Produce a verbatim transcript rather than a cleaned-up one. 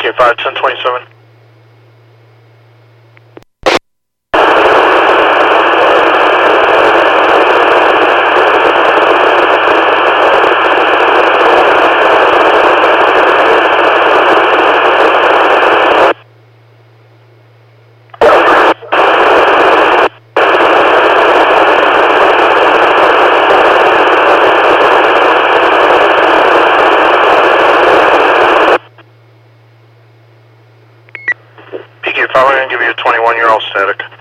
K five, ten twenty-seven. P K five, I'm going to give you a twenty-one, you're all static.